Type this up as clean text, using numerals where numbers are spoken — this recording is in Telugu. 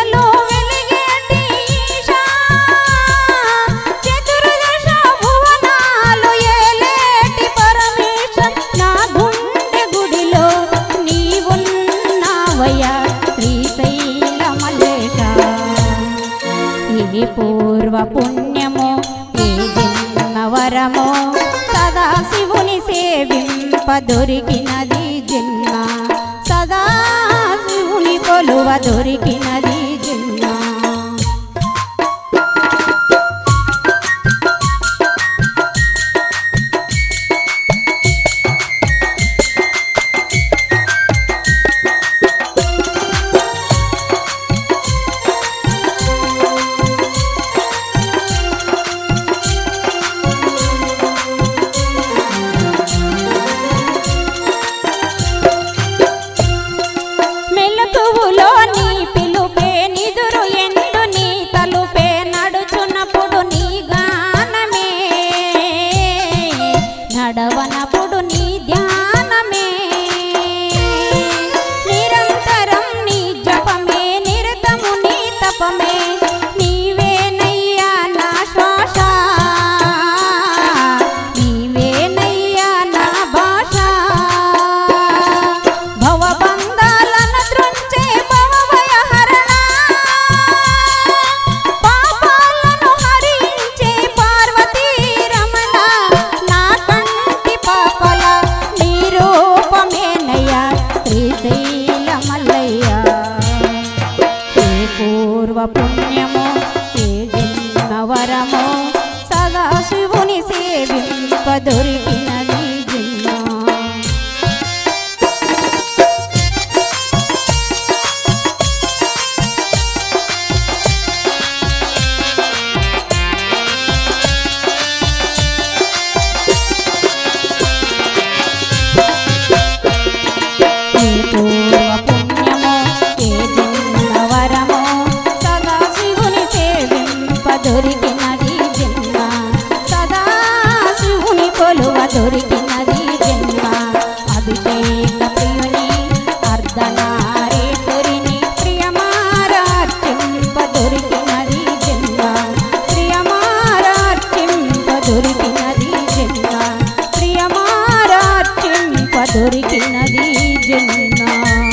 దిశలో వెలిగేటి ఈశా, చతుర్దశ భువనాలు ఏలేటి పరమేశ, నా గుండె గుడిలో నీవున్నావయ్యా శ్రీశైల మల్లేశ. ఏ పూర్వ పుణ్యమో ఏ జన్మ వరమో సదా శివుని సేవింప దొరికినది జన్మ, సదా శివుని కొలువ దొరికినది జన్మ. మెలకువలో నీ పిలుపే నిదురు ఎందు నీ తలుపే, నడుచున్నప్పుడు నీ గానమే, నడవనప్పుడు నీ ధ్యానమే, నిరంతరం నీ జపమే, నిరతము నీ తపమే, నీవేనయ్యా నా శ్వాస, నీవేనయ్యా నా భాష. భవబంధాలను త్రుంచే భవభయహరణ, పాపాలను హరించే పార్వతీ రమణ, నా కంటి పాపల నీ రూపమేనయ్యా శ్రీశైల మల్లయ్య. ఏ పూర్వ పుణ్యమో ఏ జన్మ వరమో సదా శివుని సేవింప దొరికినది జన్మ. ఏ పూర్వ పుణ్యమో ఏ జన్మ వరమో సదా శివుని సేవింప దొరికినది జన్మ, సదా శివుని కొలువ దొరికినది జన్మ. అభిషేక ప్రియుని అర్ధనారీశ్వరిని ప్రియమారార్చింప దొరికినది జన్మ, ప్రియమారార్చింప దొరికినది జన్మ, ప్రియమారార్చింప దొరికినది జన్మ.